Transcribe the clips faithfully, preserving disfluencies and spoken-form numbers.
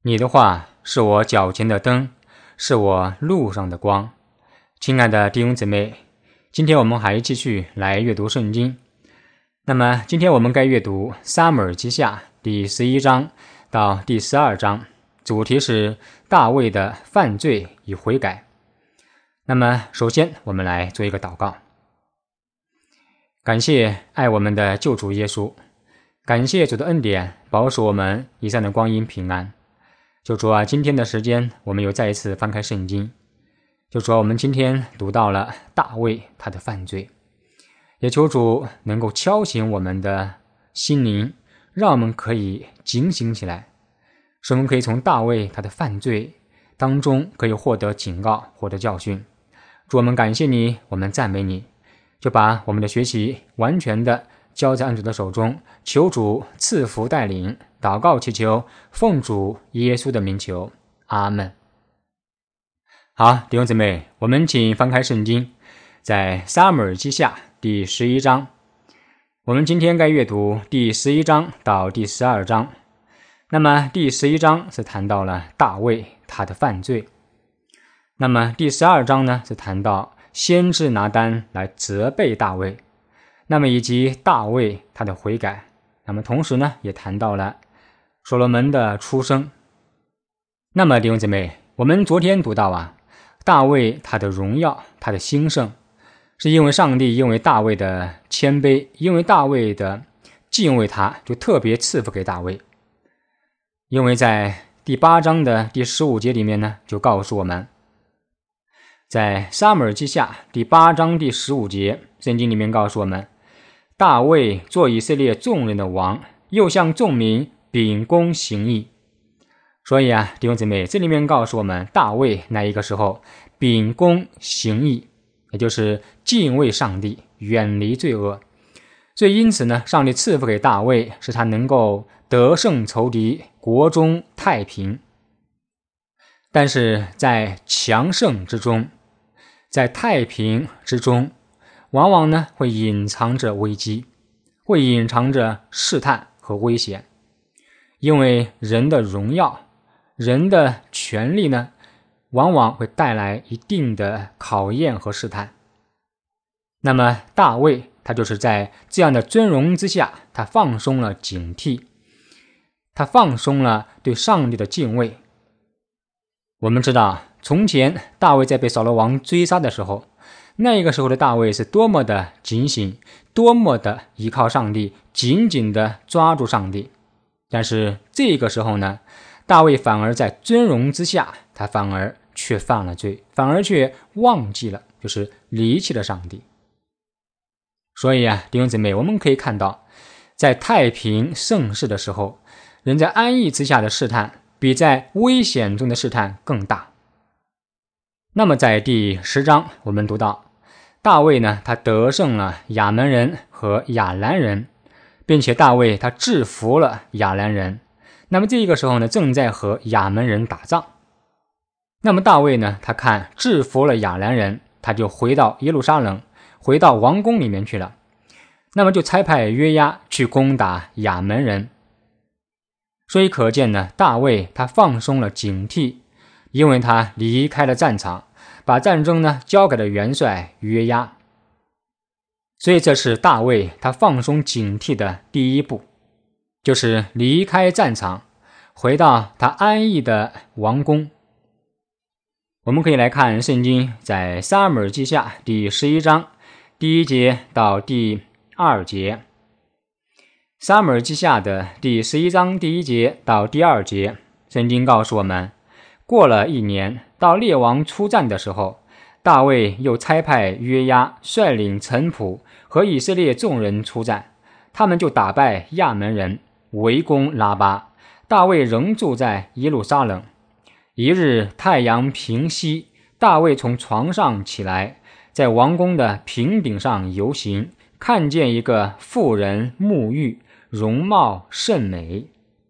你的话是我脚前的灯，是我路上的光。亲爱的弟兄姊妹，今天我们还继续来阅读圣经。那么今天我们该阅读撒母耳记下第十一章到第十二章，主题是大卫的犯罪与悔改。那么首先我们来做一个祷告。感谢爱我们的救主耶稣，感谢主的恩典保守我们以上的光阴平安。就主啊，今天的时间我们又再一次翻开圣经，就主啊，我们今天读到了大卫他的犯罪，也求主能够敲醒我们的心灵，让我们可以警醒起来，使我们可以从大卫他的犯罪当中可以获得警告，获得教训。主，我们感谢你，我们赞美你，就把我们的学习完全的交在主的手中，求主赐福带领，祷告祈求，奉主耶稣的名求，阿们。好，弟兄姊妹，我们请翻开圣经，在撒母耳记下第十一章，我们今天该阅读第十一章到第十二章。那么第十一章是谈到了大卫他的犯罪，那么第十二章呢是谈到先知拿单来责备大卫，那么以及大卫他的悔改，那么同时呢也谈到了所罗门的出生。那么弟兄姊妹，我们昨天读到啊，大卫他的荣耀，他的兴盛，是因为上帝因为大卫的谦卑，因为大卫的敬畏他，就特别赐福给大卫。因为在第八章的第十五节里面呢，就告诉我们，在撒母耳记下第八章第十五节，圣经里面告诉我们，大卫做以色列众人的王，又向众民秉公行义。所以啊，弟兄姊妹，这里面告诉我们，大卫那一个时候秉公行义，也就是敬畏上帝，远离罪恶。所以因此呢，上帝赐福给大卫，使他能够得胜仇敌，国中太平。但是在强盛之中，在太平之中，往往呢会隐藏着危机，会隐藏着试探和危险。因为人的荣耀，人的权力呢，往往会带来一定的考验和试探。那么大卫他就是在这样的尊荣之下，他放松了警惕，他放松了对上帝的敬畏。我们知道，从前大卫在被扫罗王追杀的时候，那个时候的大卫是多么的警醒，多么的依靠上帝，紧紧的抓住上帝。但是这个时候呢，大卫反而在尊荣之下，他反而却犯了罪，反而却忘记了，就是离弃了上帝。所以啊，弟兄姊妹，我们可以看到，在太平盛世的时候，人在安逸之下的试探比在危险中的试探更大。那么在第十章我们读到，大卫呢，他得胜了亚门人和亚兰人，并且大卫他制服了亚兰人。那么这个时候呢，正在和亚门人打仗。那么大卫呢，他看制服了亚兰人，他就回到耶路撒冷，回到王宫里面去了。那么就差派约押去攻打亚门人。所以可见呢，大卫他放松了警惕，因为他离开了战场，把战争呢交给了元帅约押。所以这是大卫他放松警惕的第一步，就是离开战场，回到他安逸的王宫。我们可以来看圣经在撒母耳记下第十一章第一节到第二节。撒母耳记下的第十一章第一节到第二节，圣经告诉我们，过了一年，到列王出战的时候，大卫又差派约押率领臣仆和以色列众人出战，他们就打败亚门人，围攻拉巴。大卫仍住在耶路撒冷。一日太阳平西，大卫从床上起来，在王宫的平顶上游行，看见一个妇人沐浴，容貌甚美。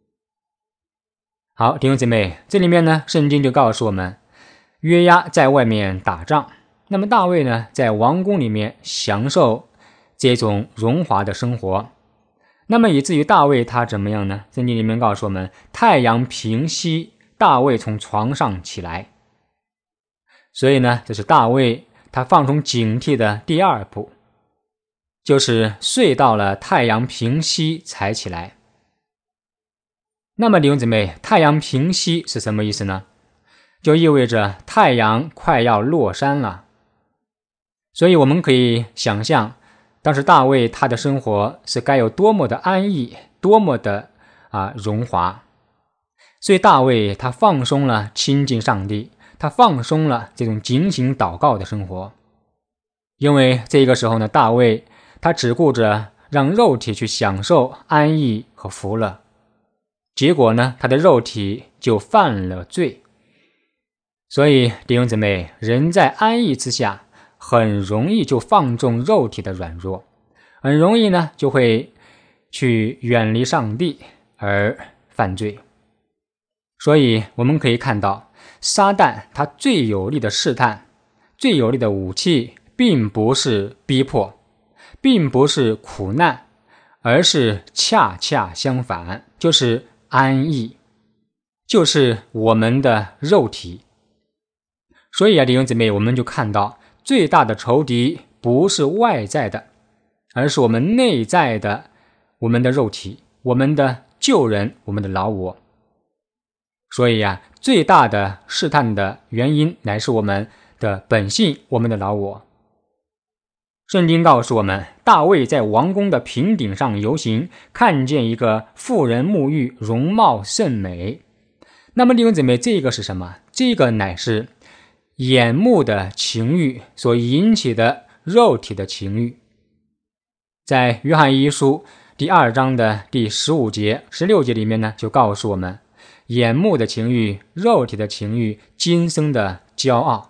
好，弟兄姊妹，这里面呢，圣经就告诉我们，约押在外面打仗，那么大卫呢，在王宫里面享受这种荣华的生活。那么以至于大卫他怎么样呢？圣经里面告诉我们，太阳平西， 大卫从床上起来。所以呢，这是大卫他放松警惕的第二步，就是睡到了太阳平西才起来。那么弟兄姊妹，太阳平西是什么意思呢？就意味着太阳快要落山了。所以我们可以想象，当时大卫他的生活是该有多么的安逸，多么的啊荣华。所以大卫他放松了亲近上帝，他放松了这种警醒祷告的生活。因为这个时候呢，大卫他只顾着让肉体去享受安逸和福乐，结果呢，他的肉体就犯了罪。所以弟兄姊妹，人在安逸之下，很容易就放纵肉体的软弱，很容易呢就会去远离上帝而犯罪。所以我们可以看到，撒旦他最有力的试探，最有力的武器，并不是逼迫，并不是苦难，而是恰恰相反，就是安逸，就是我们的肉体。所以啊，弟兄姊妹，我们就看到最大的仇敌不是外在的，而是我们内在的，我们的肉体，我们的旧人，我们的老我。所以啊，最大的试探的原因乃是我们的本性，我们的老我。圣经告诉我们，大卫在王宫的平顶上游行，看见一个妇人沐浴，容貌甚美。那么弟兄姊妹，这个是什么？这个乃是眼目的情欲所引起的肉体的情欲。在约翰一书第二章的第十五节、十六节里面呢，就告诉我们，眼目的情欲、肉体的情欲、今生的骄傲。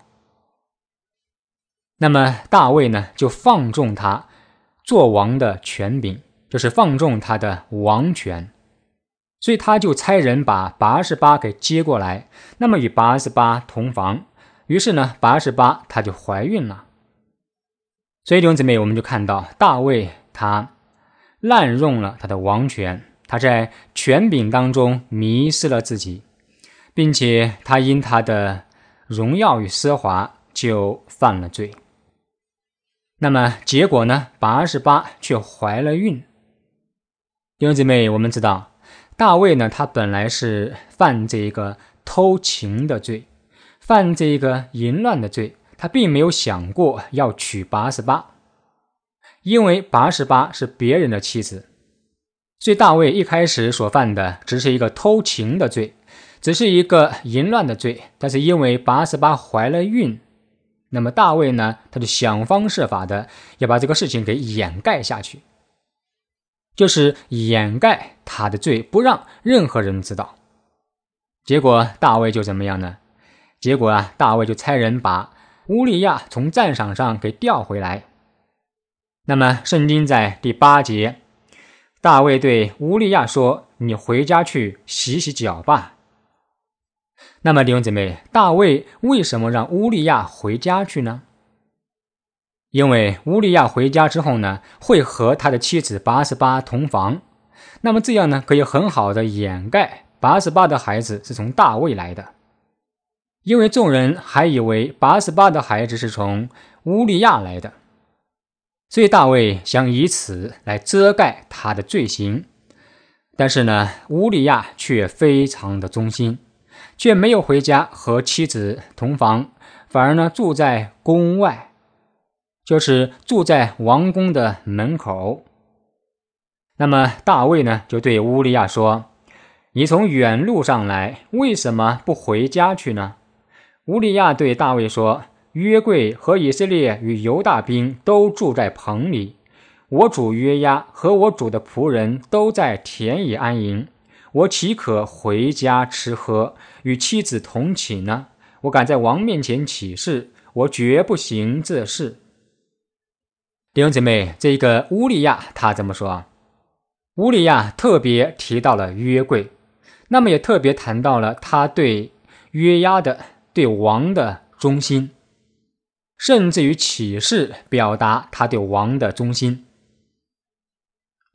那么大卫呢，就放纵他做王的权柄，就是放纵他的王权。所以他就差人把拔示巴给接过来，那么与拔示巴同房。于是呢，拔示巴她就怀孕了。所以弟兄姊妹，我们就看到大卫他滥用了他的王权，他在权柄当中迷失了自己，并且他因他的荣耀与奢华就犯了罪。那么结果呢，拔示巴却怀了孕。弟兄姊妹，我们知道大卫呢，他本来是犯这个偷情的罪，犯这个淫乱的罪，他并没有想过要娶拔示巴，因为拔示巴是别人的妻子。所以大卫一开始所犯的只是一个偷情的罪，只是一个淫乱的罪，但是因为拔示巴怀了孕，那么大卫呢，他就想方设法的要把这个事情给掩盖下去，就是掩盖他的罪，不让任何人知道。结果大卫就怎么样呢？结果啊，大卫就差人把乌利亚从战场上给调回来。那么圣经在第八节，大卫对乌利亚说，你回家去洗洗脚吧。那么弟兄姊妹，大卫为什么让乌利亚回家去呢？因为乌利亚回家之后呢，会和他的妻子拔示巴同房，那么这样呢，可以很好的掩盖拔示巴的孩子是从大卫来的。因为众人还以为拔示巴的孩子是从乌利亚来的，所以大卫想以此来遮盖他的罪行。但是呢，乌利亚却非常的忠心，却没有回家和妻子同房，反而呢住在宫外，就是住在王宫的门口。那么大卫呢就对乌利亚说，你从远路上来，为什么不回家去呢？乌利亚对大卫说，约柜和以色列与犹大兵都住在棚里，我主约押和我主的仆人都在田野安营，我岂可回家吃喝，与妻子同寝呢？我敢在王面前起誓，我绝不行这事。弟兄姊妹，这个乌利亚他怎么说？乌利亚特别提到了约柜，那么也特别谈到了他对约押的对王的忠心，甚至于起誓表达他对王的忠心。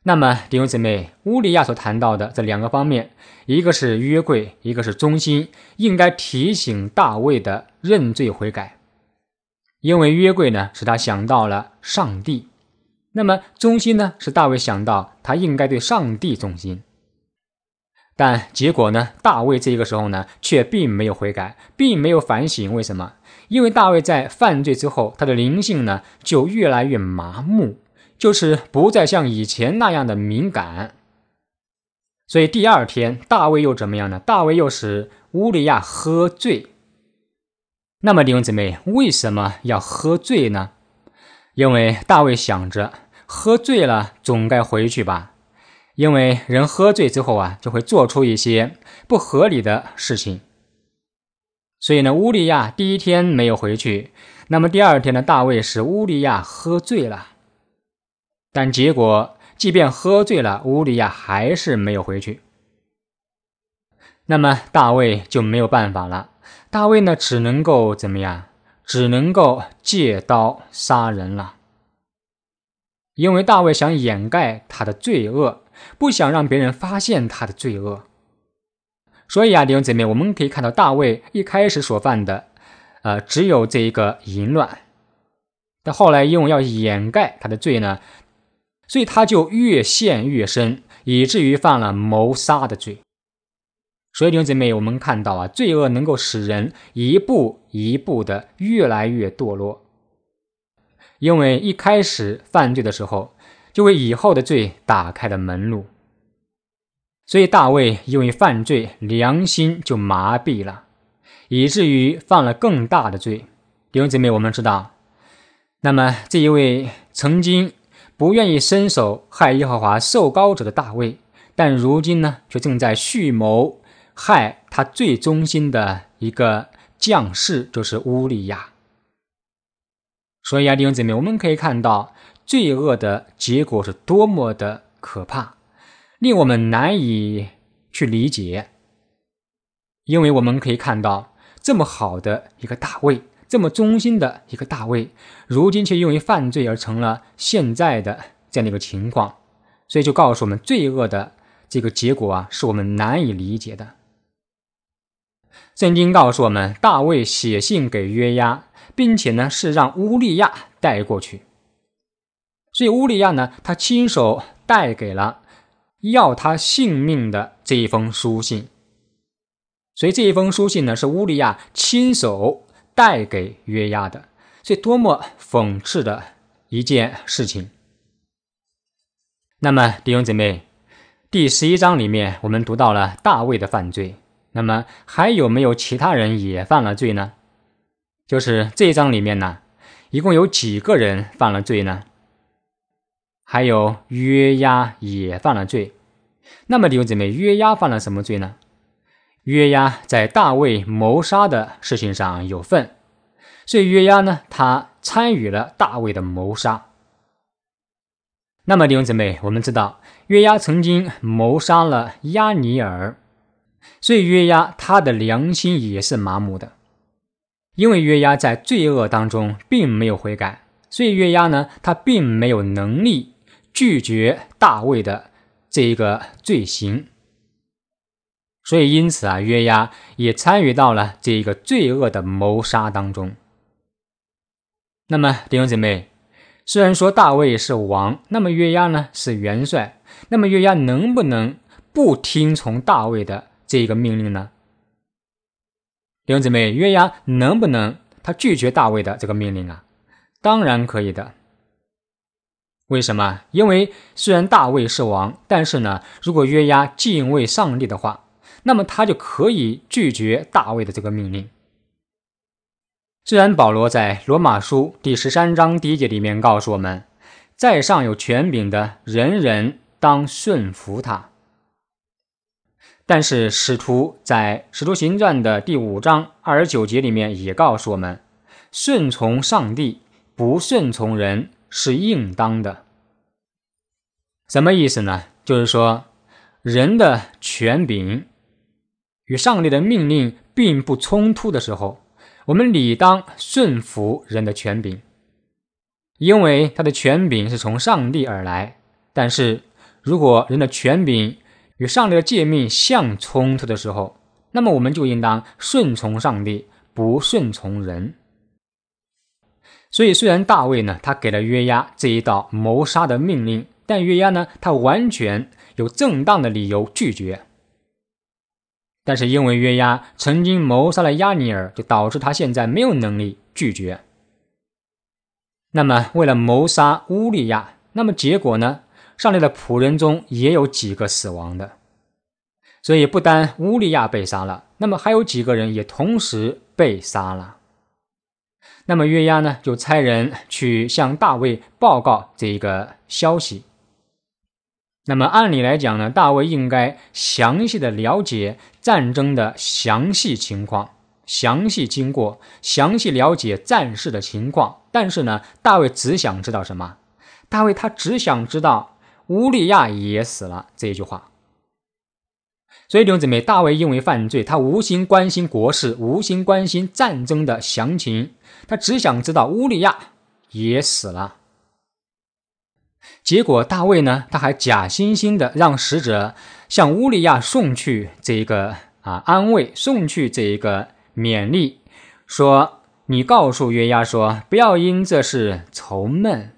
那么弟兄姊妹，乌利亚所谈到的这两个方面，一个是约柜，一个是忠心，应该提醒大卫的认罪悔改。因为约柜呢，使他想到了上帝，那么忠心呢，使大卫想到他应该对上帝忠心。但结果呢，大卫这个时候呢，却并没有悔改，并没有反省。为什么？因为大卫在犯罪之后，他的灵性呢，就越来越麻木，就是不再像以前那样的敏感。所以第二天，大卫又怎么样呢？大卫又使乌利亚喝醉。那么弟兄姊妹，为什么要喝醉呢？因为大卫想着，喝醉了总该回去吧。因为人喝醉之后啊，就会做出一些不合理的事情。所以呢，乌利亚第一天没有回去，那么第二天呢，大卫使乌利亚喝醉了。但结果，即便喝醉了，乌利亚还是没有回去。那么大卫就没有办法了，大卫呢，只能够怎么样？只能够借刀杀人了。因为大卫想掩盖他的罪恶，不想让别人发现他的罪恶。所以啊，弟兄姊妹，我们可以看到大卫一开始所犯的呃，只有这一个淫乱，但后来因为要掩盖他的罪呢，所以他就越陷越深，以至于犯了谋杀的罪。所以弟兄姊妹，我们看到啊，罪恶能够使人一步一步的越来越堕落。因为一开始犯罪的时候，就为以后的罪打开了门路。所以大卫因为犯罪，良心就麻痹了，以至于犯了更大的罪。弟兄姊妹，我们知道，那么这一位曾经不愿意伸手害耶和华受膏者的大卫，但如今呢，却正在蓄谋害他最忠心的一个将士，就是乌利亚。所以啊，弟兄姊妹，我们可以看到罪恶的结果是多么的可怕，令我们难以去理解。因为我们可以看到这么好的一个大卫，这么忠心的一个大卫，如今却因为犯罪而成了现在的这样的一个情况。所以就告诉我们，罪恶的这个结果啊，是我们难以理解的。圣经告诉我们，大卫写信给约押，并且呢是让乌利亚带过去。所以乌利亚呢，他亲手带给了要他性命的这一封书信。所以这一封书信呢，是乌利亚亲手带给约押的。所以多么讽刺的一件事情。那么弟兄姊妹，第十一章里面我们读到了大卫的犯罪，那么还有没有其他人也犯了罪呢？就是这一章里面呢，一共有几个人犯了罪呢？还有约押也犯了罪。那么弟兄姊妹，约押犯了什么罪呢？约押在大卫谋杀的事情上有份，所以约押呢，他参与了大卫的谋杀。那么弟兄姊妹，我们知道约押曾经谋杀了押尼尔，所以约押他的良心也是麻木的。因为约押在罪恶当中并没有悔改，所以约押呢，他并没有能力拒绝大卫的这一个罪行。所以因此啊，约押也参与到了这一个罪恶的谋杀当中。那么弟兄姊妹，虽然说大卫是王，那么约押呢是元帅，那么约押能不能不听从大卫的这个命令呢？弟兄姊妹，约押能不能他拒绝大卫的这个命令啊？当然可以的。为什么？因为虽然大卫是王，但是呢，如果约押敬畏上帝的话，那么他就可以拒绝大卫的这个命令。虽然保罗在罗马书第十三章第一节里面告诉我们，在上有权柄的人人当顺服他，但是使徒在使徒行传的第五章二十九节里面也告诉我们，顺从上帝不顺从人是应当的。什么意思呢？就是说人的权柄与上帝的命令并不冲突的时候，我们理当顺服人的权柄，因为他的权柄是从上帝而来。但是如果人的权柄与上帝的诫命相冲突的时候，那么我们就应当顺从上帝，不顺从人。所以虽然大卫呢，他给了约押这一道谋杀的命令，但约押呢，他完全有正当的理由拒绝。但是因为约押曾经谋杀了押尼珥，就导致他现在没有能力拒绝。那么为了谋杀乌利亚，那么结果呢，上帝的仆人中也有几个死亡的。所以不单乌利亚被杀了，那么还有几个人也同时被杀了。那么约押呢，就差人去向大卫报告这个消息。那么按理来讲呢，大卫应该详细的了解战争的详细情况、详细经过，详细了解战事的情况。但是呢，大卫只想知道什么？大卫他只想知道乌利亚也死了这一句话。所以弟兄姊妹，大卫因为犯罪，他无心关心国事，无心关心战争的详情，他只想知道乌利亚也死了。结果大卫呢，他还假惺惺的让使者向乌利亚送去这个啊安慰，送去这一个勉励，说你告诉约押说，不要因这事愁闷。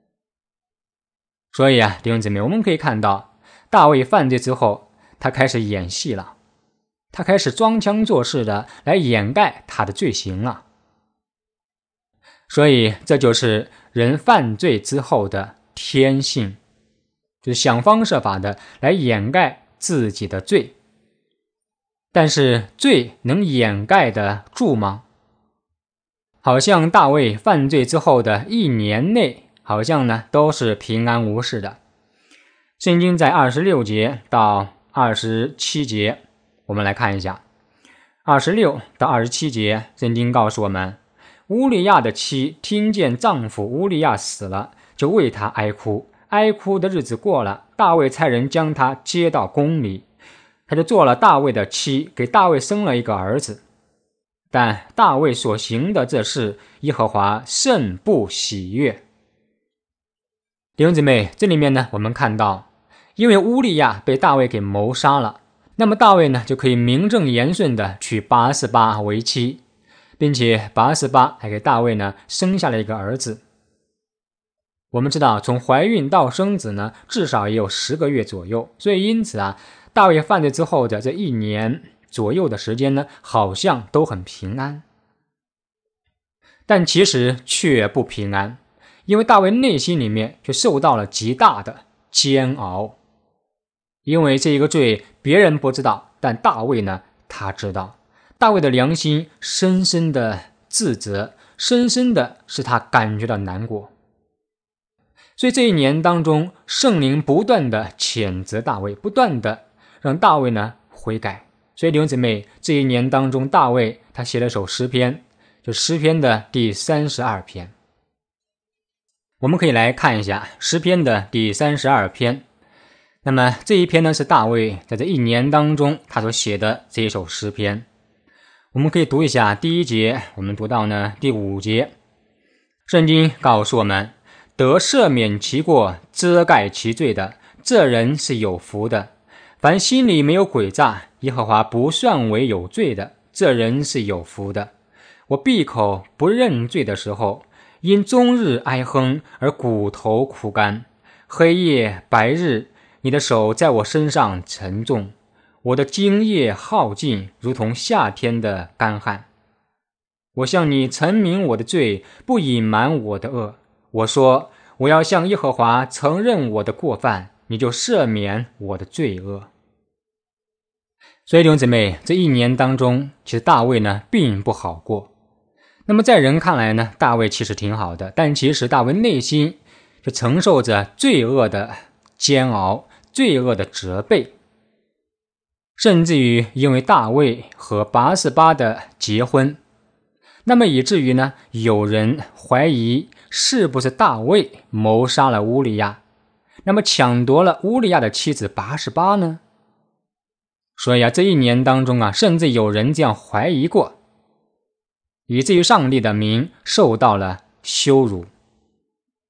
所以啊，弟兄姊妹，我们可以看到大卫犯罪之后，他开始演戏了，他开始装腔作势的来掩盖他的罪行了。所以这就是人犯罪之后的天性，就是想方设法的来掩盖自己的罪。但是罪能掩盖得住吗？好像大卫犯罪之后的一年内，好像呢都是平安无事的。圣经在二十六节到二十七节，我们来看一下。二十六到二十七节，圣经告诉我们，乌利亚的妻听见丈夫乌利亚死了，就为他哀哭。哀哭的日子过了，大卫差人将他接到宫里，他就做了大卫的妻，给大卫生了一个儿子。但大卫所行的这事，耶和华甚不喜悦。弟兄姊妹，这里面呢，我们看到因为乌利亚被大卫给谋杀了，那么大卫呢就可以名正言顺的娶拔示巴为妻，并且拔示巴还给大卫呢生下了一个儿子。我们知道从怀孕到生子呢至少也有十个月左右，所以因此啊，大卫犯罪之后的这一年左右的时间呢，好像都很平安。但其实却不平安，因为大卫内心里面却受到了极大的煎熬。因为这一个罪别人不知道，但大卫呢他知道。大卫的良心深深的自责，深深的使他感觉到难过。所以这一年当中，圣灵不断的谴责大卫，不断的让大卫呢悔改。所以弟兄姊妹，这一年当中，大卫他写了首诗篇，就诗篇的第三十二篇。我们可以来看一下诗篇的第三十二篇。那么这一篇呢，是大卫在这一年当中他所写的这一首诗篇。我们可以读一下第一节，我们读到呢第五节。圣经告诉我们，得赦免其过，遮盖其罪的，这人是有福的。凡心里没有诡诈，耶和华不算为有罪的，这人是有福的。我闭口不认罪的时候，因终日哀哼而骨头枯干，黑夜白日，你的手在我身上沉重，我的精液耗尽，如同夏天的干旱。我向你陈明我的罪，不隐瞒我的恶。我说，我要向耶和华承认我的过犯，你就赦免我的罪恶。所以弟兄姊妹，这一年当中，其实大卫呢并不好过。那么在人看来呢，大卫其实挺好的，但其实大卫内心就承受着罪恶的煎熬，罪恶的责备。甚至于因为大卫和拔示巴的结婚，那么以至于呢，有人怀疑是不是大卫谋杀了乌利亚，那么抢夺了乌利亚的妻子拔示巴呢？所以啊，这一年当中啊，甚至有人这样怀疑过，以至于上帝的名受到了羞辱。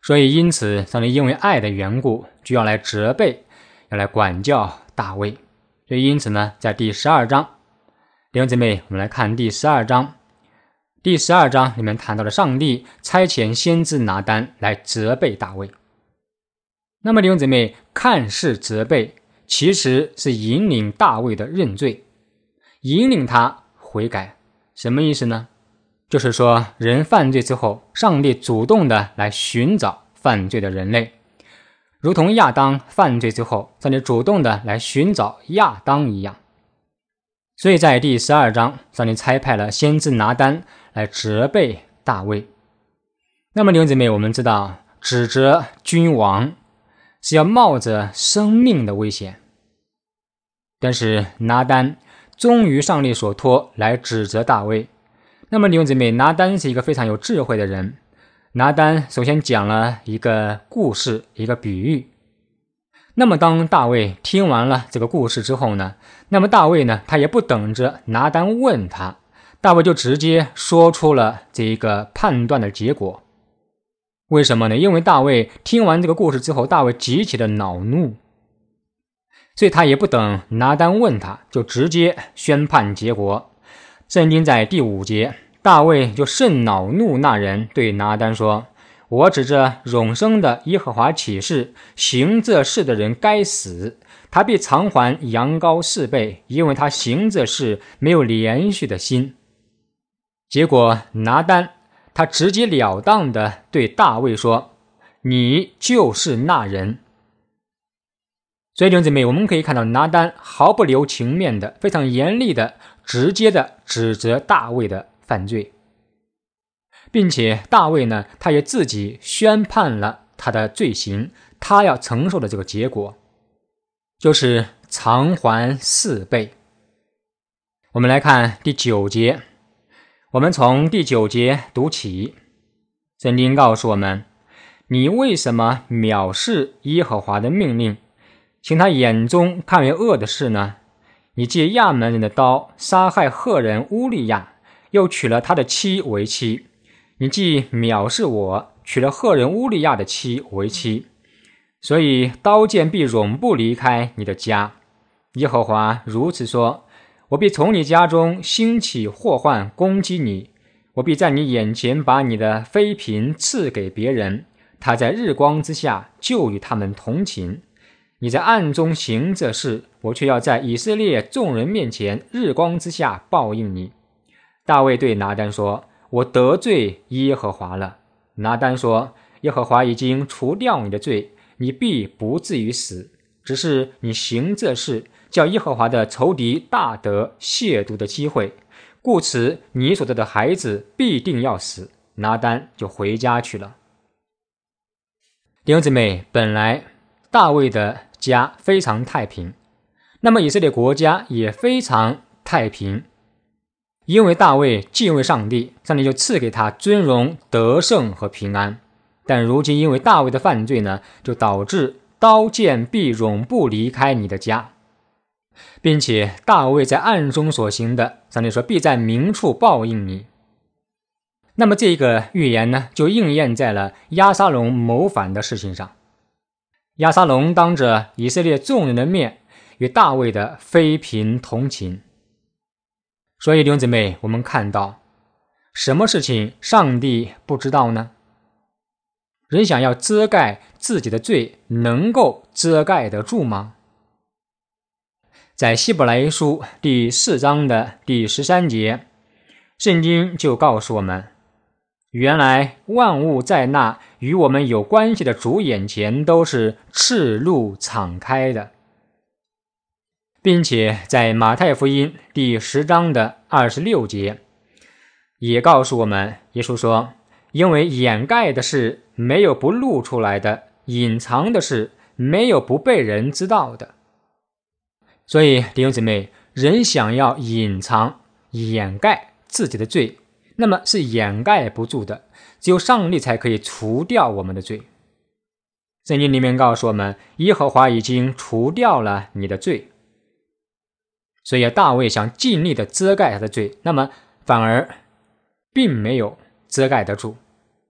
所以因此上帝因为爱的缘故，就要来责备，要来管教大卫。所以因此呢，在第十二章，弟兄姊妹，我们来看第十二章。第十二章里面谈到了上帝差遣先知拿单来责备大卫。那么弟兄姊妹，看似责备，其实是引领大卫的认罪，引领他悔改。什么意思呢？就是说人犯罪之后，上帝主动的来寻找犯罪的人类，如同亚当犯罪之后，上帝主动的来寻找亚当一样。所以在第十二章，上帝差派了先知拿单来责备大卫。那么弟兄姊妹，我们知道指责君王是要冒着生命的危险，但是拿单忠于上帝所托来指责大卫。那么弟兄姊妹，拿单是一个非常有智慧的人。拿单首先讲了一个故事，一个比喻。那么当大卫听完了这个故事之后呢，那么大卫呢，他也不等着拿单问他，大卫就直接说出了这一个判断的结果。为什么呢？因为大卫听完这个故事之后，大卫极其的恼怒，所以他也不等拿单问他，就直接宣判结果。圣经在第五节，大卫就甚恼怒那人，对拿单说：我指着永生的耶和华起誓，行这事的人该死，他必偿还羊羔四倍，因为他行这事没有连续的心。结果拿单他直截了当的对大卫说：你就是那人。所以弟兄姊妹，我们可以看到拿单毫不留情面的，非常严厉的直接的指责大卫的犯罪，并且大卫呢，他也自己宣判了他的罪行，他要承受的这个结果就是偿还四倍。我们来看第九节，我们从第九节读起。圣经告诉我们：你为什么藐视耶和华的命令，行他眼中看为恶的事呢？你借亚门人的刀杀害赫人乌利亚，又娶了他的妻为妻。你既藐视我，娶了赫人乌利亚的妻为妻，所以刀剑必永不离开你的家。耶和华如此说：我必从你家中兴起祸患攻击你，我必在你眼前把你的妃嫔赐给别人，他在日光之下就与他们同寝。你在暗中行这事，我却要在以色列众人面前日光之下报应你。大卫对拿单说：我得罪耶和华了。拿单说：耶和华已经除掉你的罪，你必不至于死，只是你行这事，叫耶和华的仇敌大得亵渎的机会，故此你所得的孩子必定要死。拿单就回家去了。弟兄姊妹，本来大卫的家非常太平，那么以色列国家也非常太平，因为大卫敬畏上帝，上帝就赐给他尊荣、得胜和平安。但如今因为大卫的犯罪呢，就导致刀剑必永不离开你的家，并且大卫在暗中所行的，上帝说必在明处报应你。那么这个预言呢，就应验在了押沙龙谋反的事情上。押沙龙当着以色列众人的面与大卫的妃嫔同寝。所以弟兄姊妹，我们看到什么事情上帝不知道呢？人想要遮盖自己的罪，能够遮盖得住吗？在希伯来书第四章的第十三节，圣经就告诉我们，原来万物在那与我们有关系的主眼前都是赤露敞开的。并且在马太福音第十章的二十六节也告诉我们，耶稣说，因为掩盖的事没有不露出来的，隐藏的事没有不被人知道的。所以弟兄姊妹，人想要隐藏掩盖自己的罪，那么是掩盖不住的，只有上帝才可以除掉我们的罪。圣经里面告诉我们，耶和华已经除掉了你的罪。所以大卫想尽力的遮盖他的罪，那么反而并没有遮盖得住。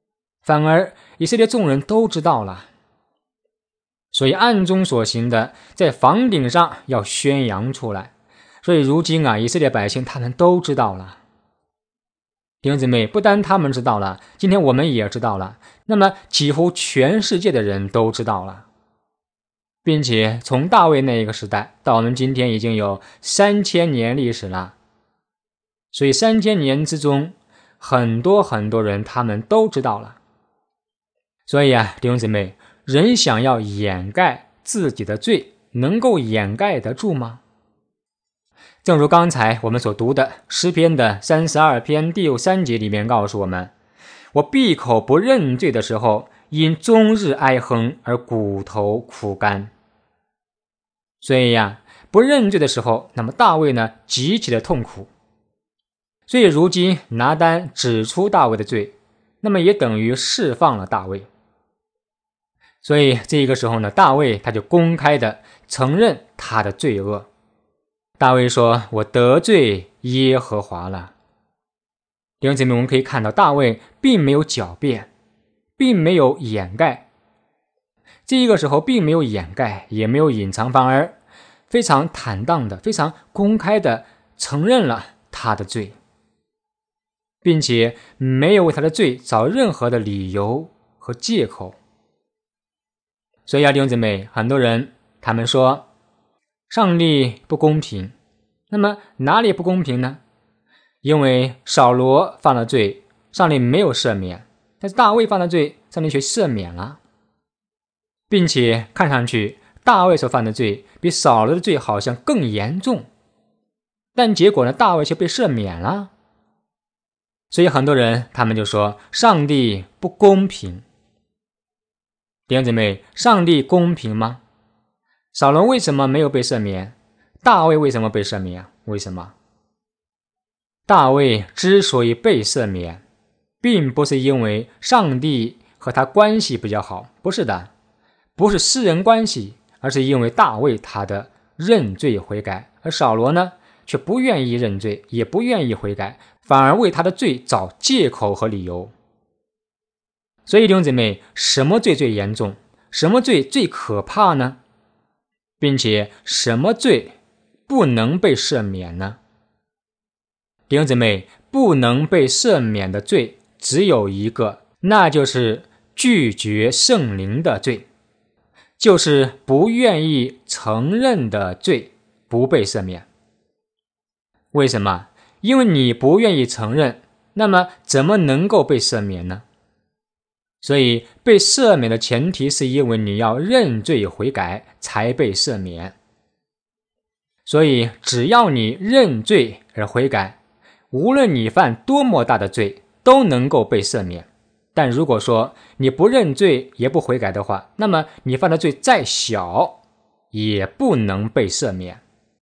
反而以色列众人都知道了。所以暗中所行的，在房顶上要宣扬出来。所以如今啊，以色列百姓他们都知道了。弟兄姊妹，不单他们知道了，今天我们也知道了，那么几乎全世界的人都知道了，并且从大卫那一个时代到我们今天已经有三千年历史了。所以三千年之中，很多很多人他们都知道了。所以啊，弟兄姊妹，人想要掩盖自己的罪，能够掩盖得住吗？正如刚才我们所读的诗篇的三十二篇第三节里面告诉我们，我闭口不认罪的时候，因终日哀哼而骨头枯干。所以呀、啊，不认罪的时候，那么大卫呢极其的痛苦。所以如今拿单指出大卫的罪，那么也等于释放了大卫。所以这个时候呢，大卫他就公开的承认他的罪恶。大卫说，我得罪耶和华了。弟兄姊妹，我们可以看到大卫并没有狡辩，并没有掩盖。这个时候并没有掩盖，也没有隐藏，反而非常坦荡的，非常公开的承认了他的罪，并且没有为他的罪找任何的理由和借口。所以啊，弟兄姊妹，很多人他们说上帝不公平，那么哪里不公平呢？因为扫罗犯了罪，上帝没有赦免，但是大卫犯了罪，上帝却赦免了，并且看上去大卫所犯的罪比扫罗的罪好像更严重，但结果呢，大卫却被赦免了。所以很多人他们就说上帝不公平。弟兄姊妹，上帝公平吗？扫罗为什么没有被赦免？大卫为什么被赦免？为什么？大卫之所以被赦免，并不是因为上帝和他关系比较好，不是的，不是私人关系，而是因为大卫他的认罪悔改，而扫罗呢，却不愿意认罪，也不愿意悔改，反而为他的罪找借口和理由。所以弟兄姊妹，什么罪最严重？什么罪最可怕呢？并且什么罪不能被赦免呢？弟兄姊妹，不能被赦免的罪只有一个，那就是拒绝圣灵的罪，就是不愿意承认的罪不被赦免。为什么？因为你不愿意承认，那么怎么能够被赦免呢？所以被赦免的前提是因为你要认罪悔改才被赦免。所以只要你认罪而悔改，无论你犯多么大的罪都能够被赦免。但如果说你不认罪也不悔改的话，那么你犯的罪再小也不能被赦免。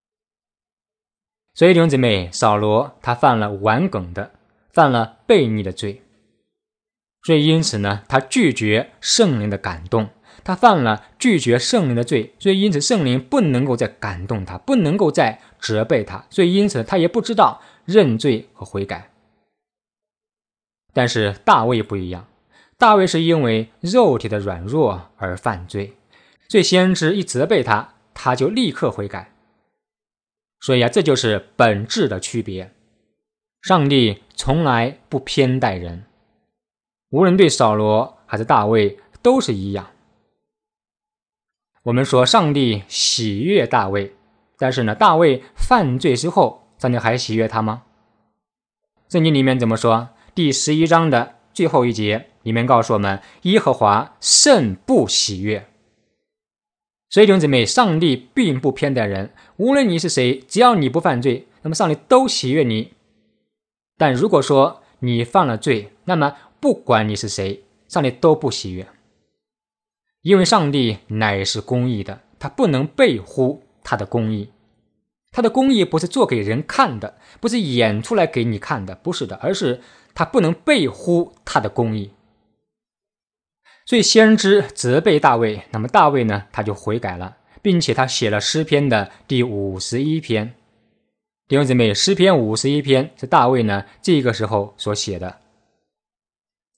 所以弟兄姊妹，扫罗他犯了顽梗的，犯了悖逆的罪，所以因此呢，他拒绝圣灵的感动，他犯了拒绝圣灵的罪，所以因此圣灵不能够再感动他，不能够再责备他，所以因此他也不知道认罪和悔改。但是大卫不一样，大卫是因为肉体的软弱而犯罪，所以先知一责备他，他就立刻悔改。所以啊，这就是本质的区别。上帝从来不偏待人，无论对扫罗还是大卫都是一样。我们说上帝喜悦大卫，但是呢，大卫犯罪之后，上帝还喜悦他吗？圣经里面怎么说？第十一章的最后一节里面告诉我们，耶和华甚不喜悦。所以弟兄姊妹，上帝并不偏待人，无论你是谁，只要你不犯罪，那么上帝都喜悦你。但如果说你犯了罪，那么不管你是谁，上帝都不喜悦。因为上帝乃是公义的，他不能背乎他的公义。他的公义不是做给人看的，不是演出来给你看的，不是的，而是他不能背乎他的公义。所以先知责备大卫，那么大卫呢，他就悔改了，并且他写了诗篇的第五十一篇。弟兄姊妹，诗篇五十一篇是大卫呢这个时候所写的。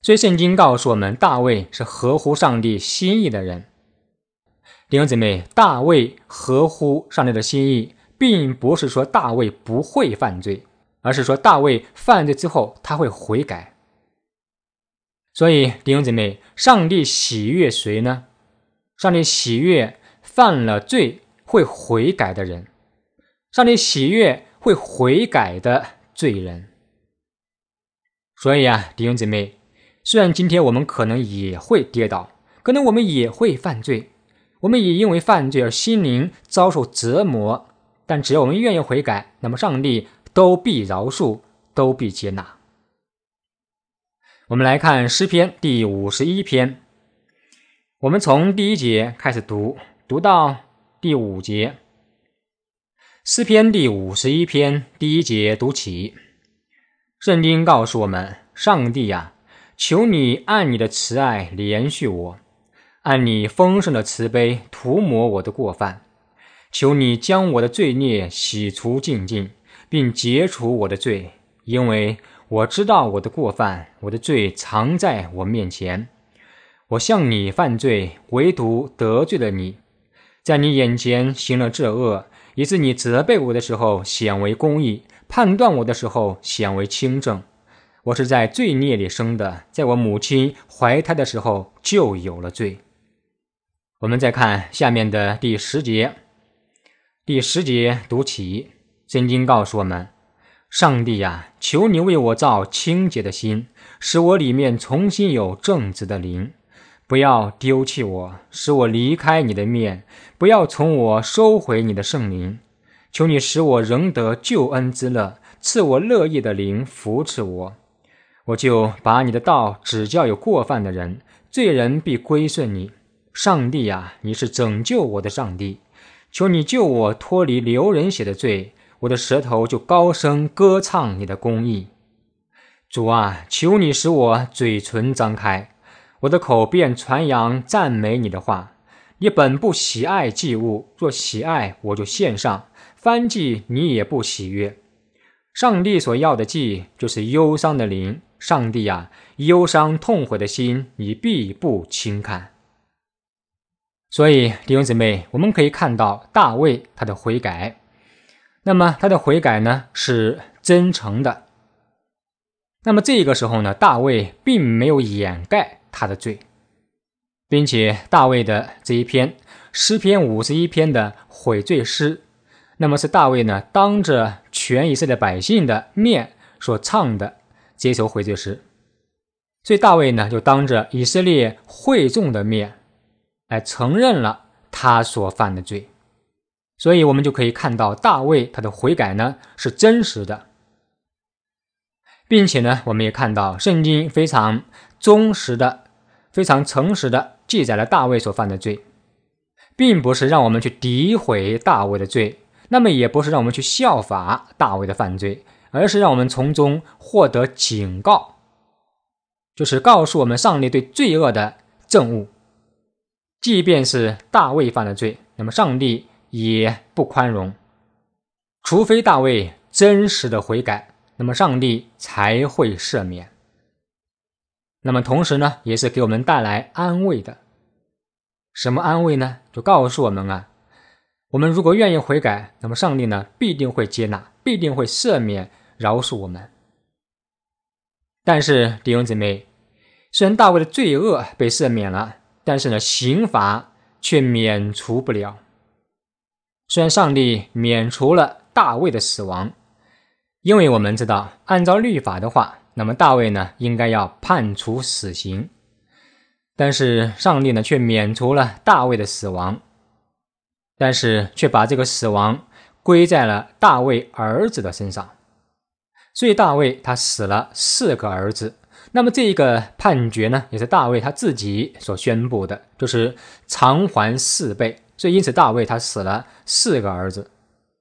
所以圣经告诉我们，大卫是合乎上帝心意的人。弟兄姊妹，大卫合乎上帝的心意，并不是说大卫不会犯罪，而是说大卫犯罪之后他会悔改。所以弟兄姊妹，上帝喜悦谁呢？上帝喜悦犯了罪会悔改的人，上帝喜悦会悔改的罪人。所以啊，弟兄姊妹，虽然今天我们可能也会跌倒，可能我们也会犯罪，我们也因为犯罪而心灵遭受折磨，但只要我们愿意悔改，那么上帝都必饶恕，都必接纳。我们来看诗篇第五十一篇，我们从第一节开始读，读到第五节。诗篇第五十一篇第一节读起，圣经告诉我们，上帝啊，求你按你的慈爱怜恤我，按你丰盛的慈悲涂抹我的过犯，求你将我的罪孽洗除净尽，并解除我的罪，因为我知道我的过犯，我的罪藏在我面前。我向你犯罪，唯独得罪了你，在你眼前行了这恶，以致你责备我的时候显为公义，判断我的时候显为清正。我是在罪孽里生的，在我母亲怀胎的时候就有了罪。我们再看下面的第十节，第十节读起，圣经告诉我们，上帝啊，求你为我造清洁的心，使我里面重新有正直的灵，不要丢弃我，使我离开你的面，不要从我收回你的圣灵。求你使我仍得救恩之乐，赐我乐意的灵扶持我。我就把你的道指教有过犯的人，罪人必归顺你。上帝啊，你是拯救我的上帝，求你救我脱离流人血的罪，我的舌头就高声歌唱你的公义。主啊，求你使我嘴唇张开，我的口便传扬赞美你的话。你本不喜爱祭物，若喜爱，我就献上；燔祭你也不喜悦。上帝所要的祭，就是忧伤的灵。上帝啊，忧伤痛悔的心，你必不轻看。所以弟兄姊妹，我们可以看到大卫他的悔改，那么他的悔改呢是真诚的。那么这个时候呢，大卫并没有掩盖他的罪，并且大卫的这一篇诗篇五十一篇的悔罪诗，那么是大卫呢当着全以色列百姓的面所唱的这首悔罪诗。所以大卫呢就当着以色列会众的面来承认了他所犯的罪。所以我们就可以看到大卫他的悔改呢是真实的，并且呢我们也看到圣经非常忠实的非常诚实的记载了大卫所犯的罪，并不是让我们去诋毁大卫的罪，那么也不是让我们去效法大卫的犯罪，而是让我们从中获得警告，就是告诉我们上帝对罪恶的憎恶。即便是大卫犯了罪，那么上帝也不宽容，除非大卫真实的悔改，那么上帝才会赦免。那么同时呢，也是给我们带来安慰的。什么安慰呢？就告诉我们啊，我们如果愿意悔改，那么上帝呢必定会接纳，必定会赦免饶恕我们。但是弟兄姊妹，虽然大卫的罪恶被赦免了，但是呢刑罚却免除不了。虽然上帝免除了大卫的死亡，因为我们知道按照律法的话，那么大卫呢应该要判处死刑，但是上帝呢却免除了大卫的死亡，但是却把这个死亡归在了大卫儿子的身上。所以大卫他死了四个儿子，那么这个判决呢也是大卫他自己所宣布的，就是偿还四倍。所以因此大卫他死了四个儿子。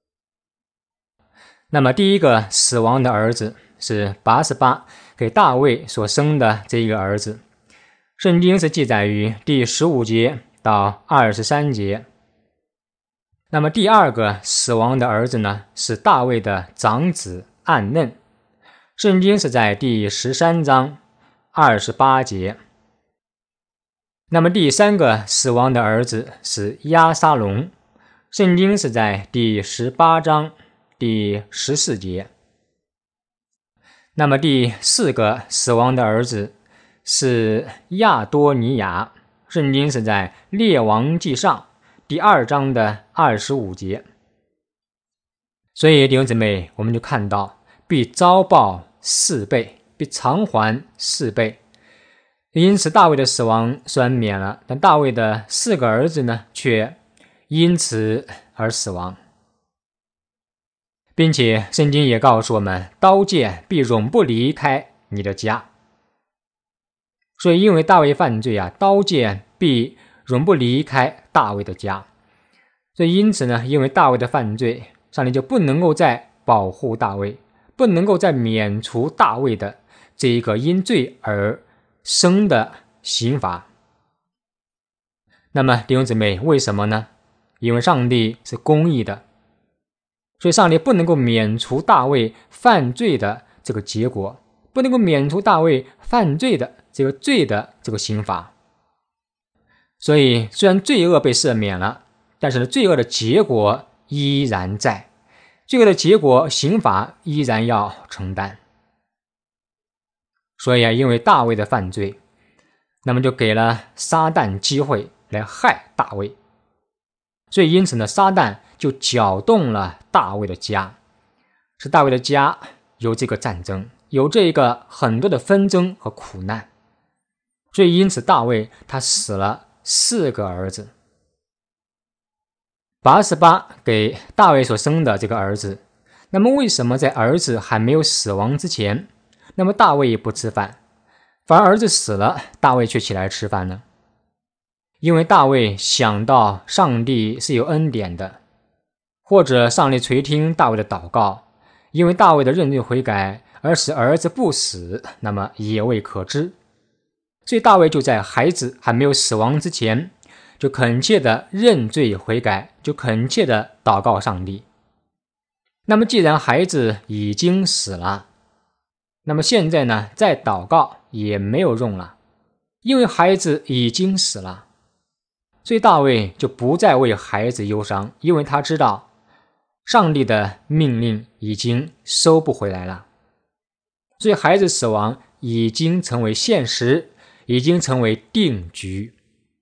那么第一个死亡的儿子是拔示巴给大卫所生的这一个儿子，圣经是记载于第十五节到二十三节。那么第二个死亡的儿子呢是大卫的长子暗嫩，圣经是在第十三章二十八节。那么第三个死亡的儿子是押沙龙，圣经是在第十八章第十四节。那么第四个死亡的儿子是亚多尼雅，圣经是在列王纪上第二章的二十五节。所以弟兄姊妹，我们就看到必遭报四倍，必偿还四倍。因此大卫的死亡虽然免了，但大卫的四个儿子呢，却因此而死亡。并且圣经也告诉我们，刀剑必永不离开你的家。所以因为大卫犯罪啊，刀剑必永不离开大卫的家。所以因此呢，因为大卫的犯罪，上帝就不能够再保护大卫，不能够再免除大卫的这一个因罪而生的刑罚。那么弟兄姊妹，为什么呢？因为上帝是公义的，所以上帝不能够免除大卫犯罪的这个结果，不能够免除大卫犯罪的这个罪的这个刑罚。所以虽然罪恶被赦免了，但是呢，罪恶的结果依然在，罪恶的结果刑罚依然要承担。所以啊，因为大卫的犯罪，那么就给了撒旦机会来害大卫。所以因此呢，撒旦就搅动了大卫的家，使大卫的家有这个战争，有这个很多的纷争和苦难。所以因此大卫他死了四个儿子。八十八给大卫所生的这个儿子，那么为什么在儿子还没有死亡之前，那么大卫也不吃饭，反而儿子死了，大卫却起来吃饭呢？因为大卫想到上帝是有恩典的，或者上帝垂听大卫的祷告，因为大卫的认罪悔改而使儿子不死，那么也未可知。所以大卫就在孩子还没有死亡之前，就恳切的认罪悔改，就恳切的祷告上帝。那么既然孩子已经死了，那么现在呢，再祷告也没有用了，因为孩子已经死了。所以大卫就不再为孩子忧伤，因为他知道上帝的命令已经收不回来了。所以孩子死亡已经成为现实，已经成为定局。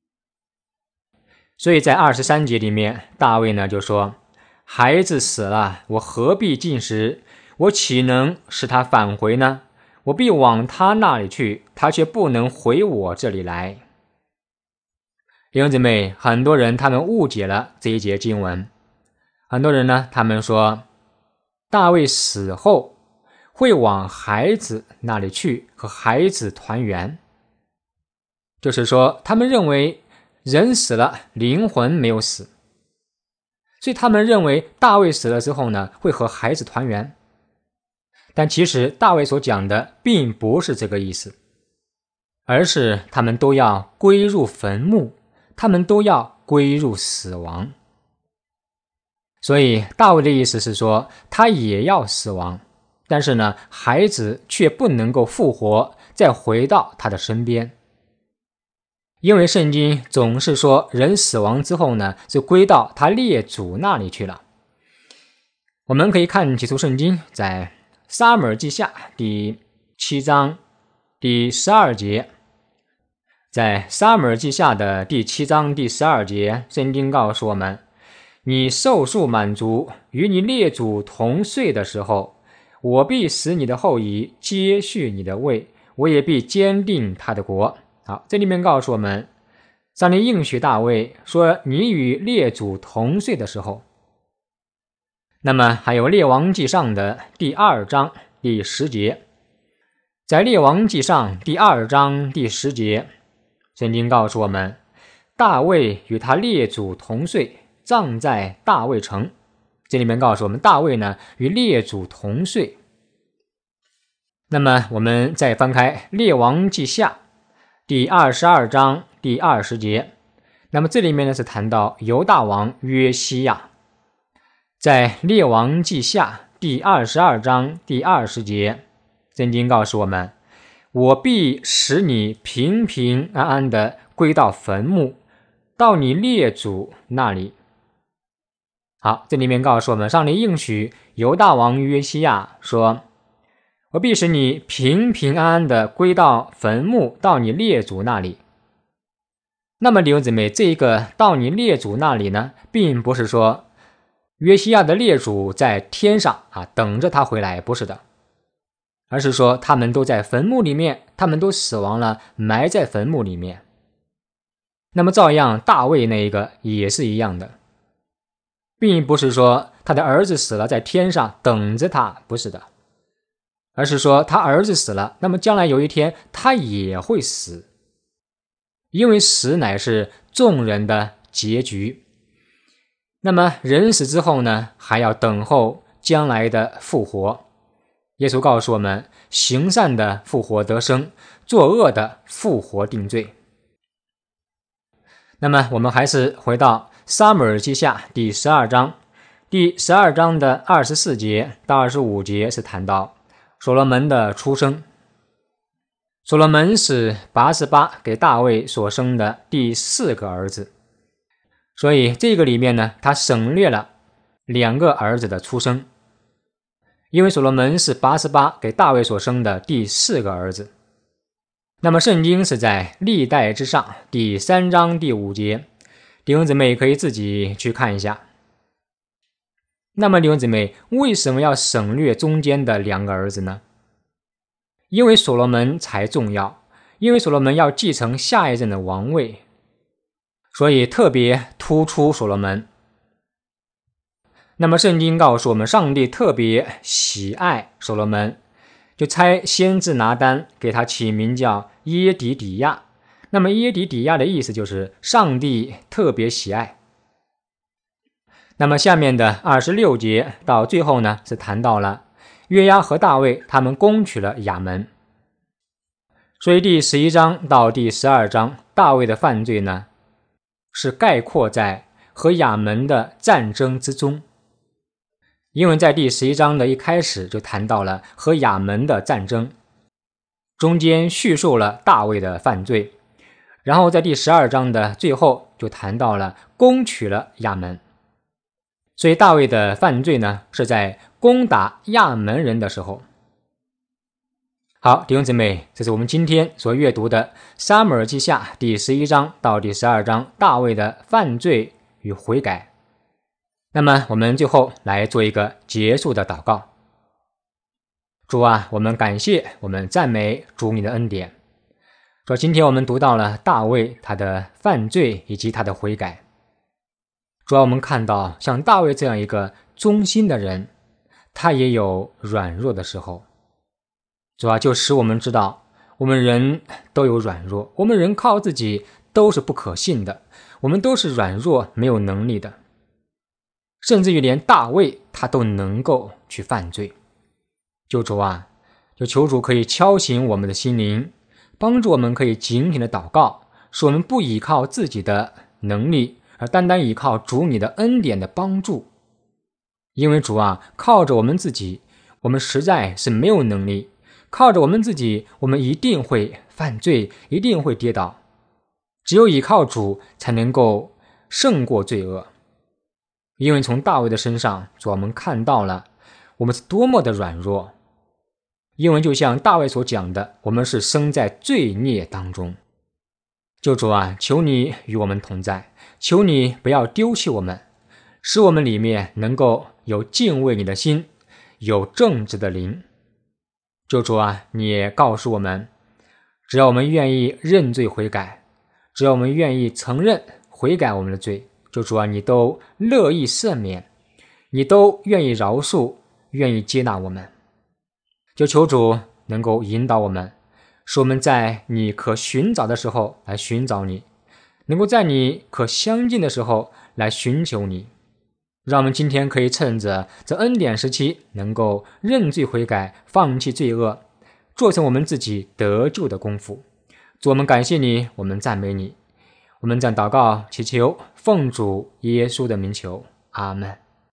所以在二十三节里面，大卫呢就说，孩子死了，我何必进食？我岂能使他返回呢？我必往他那里去，他却不能回我这里来。弟兄姊妹，很多人他们误解了这一节经文。很多人呢，他们说大卫死后会往孩子那里去，和孩子团圆。就是说他们认为人死了，灵魂没有死，所以他们认为大卫死了之后呢，会和孩子团圆。但其实大卫所讲的并不是这个意思，而是他们都要归入坟墓，他们都要归入死亡。所以大卫的意思是说，他也要死亡，但是呢，孩子却不能够复活，再回到他的身边。因为圣经总是说人死亡之后呢，就归到他列祖那里去了。我们可以看几处圣经，在撒母耳记下第七章第十二节，在撒母耳记下的第七章第十二节，圣经告诉我们，你寿数满足，与你列祖同岁的时候，我必使你的后裔接续你的位，我也必坚定他的国。好，这里面告诉我们，上帝应许大卫说，你与列祖同岁的时候。那么还有列王纪上的第二章第十节，在列王纪上第二章第十节，圣经告诉我们，大卫与他列祖同岁，葬在大卫城。这里面告诉我们，大卫呢与列祖同岁。那么我们再翻开列王纪下第二十二章第二十节，那么这里面呢是谈到犹大王约西亚。在列王纪下第二十二章第二十节，圣经告诉我们， 我必使你平平安安地归到坟墓，到你列祖那里。好，这里面告诉我们，上帝应许犹大王约西亚说，我必使你平平安安地归到坟墓，到你列祖那里。那么弟兄姊妹，这个到你列祖那里呢，并不是说约西亚的列祖在天上啊等着他回来，不是的，而是说他们都在坟墓里面，他们都死亡了，埋在坟墓里面。那么照样大卫那一个也是一样的，并不是说他的儿子死了在天上等着他，不是的，而是说他儿子死了，那么将来有一天他也会死，因为死乃是众人的结局。那么人死之后呢，还要等候将来的复活。耶稣告诉我们，行善的复活得生，作恶的复活定罪。那么我们还是回到撒母耳记下第十二章，第十二章的二十四节到二十五节是谈到所罗门的出生。所罗门是八十八给大卫所生的第四个儿子，所以这个里面呢，他省略了两个儿子的出生，因为所罗门是八十八给大卫所生的第四个儿子。那么圣经是在历代之上第三章第五节，弟兄姊妹可以自己去看一下。那么弟兄姊妹，为什么要省略中间的两个儿子呢？因为所罗门才重要，因为所罗门要继承下一任的王位，所以特别突出所罗门。那么圣经告诉我们，上帝特别喜爱所罗门，就差先知拿单给他起名叫耶底底亚。那么耶底底亚的意思就是上帝特别喜爱。那么下面的二十六节到最后呢，是谈到了约押和大卫他们攻取了亚门。所以第十一章到第十二章，大卫的犯罪呢，是概括在和亚门的战争之中。因为在第十一章的一开始就谈到了和亚门的战争，中间叙述了大卫的犯罪，然后在第十二章的最后就谈到了攻取了亚门。所以大卫的犯罪呢，是在攻打亚门人的时候。好，弟兄姊妹，这是我们今天所阅读的撒母耳记下第十一章到第十二章大卫的犯罪与悔改。那么我们最后来做一个结束的祷告。主啊，我们感谢，我们赞美主你的恩典。说今天我们读到了大卫他的犯罪以及他的悔改。主啊，我们看到像大卫这样一个忠心的人，他也有软弱的时候。主啊，就使我们知道我们人都有软弱，我们人靠自己都是不可信的，我们都是软弱没有能力的，甚至于连大卫他都能够去犯罪。救主啊，就求主可以敲醒我们的心灵，帮助我们可以紧紧的祷告，使我们不依靠自己的能力，而单单依靠主你的恩典的帮助。因为主啊，靠着我们自己，我们实在是没有能力，靠着我们自己，我们一定会犯罪，一定会跌倒。只有依靠主才能够胜过罪恶。因为从大卫的身上，主，我们看到了我们是多么的软弱。因为就像大卫所讲的，我们是生在罪孽当中。救主啊，求你与我们同在，求你不要丢弃我们，使我们里面能够有敬畏你的心，有正直的灵。救主啊，你也告诉我们，只要我们愿意认罪悔改，只要我们愿意承认悔改我们的罪，救主啊，你都乐意赦免，你都愿意饶恕，愿意接纳我们。就求主能够引导我们，使我们在你可寻找的时候来寻找你，能够在你可相近的时候来寻求你。让我们今天可以趁着这恩典时期，能够认罪悔改，放弃罪恶，做成我们自己得救的功夫。主，我们感谢你，我们赞美你，我们这样祷告祈求，奉主耶稣的名求，阿们。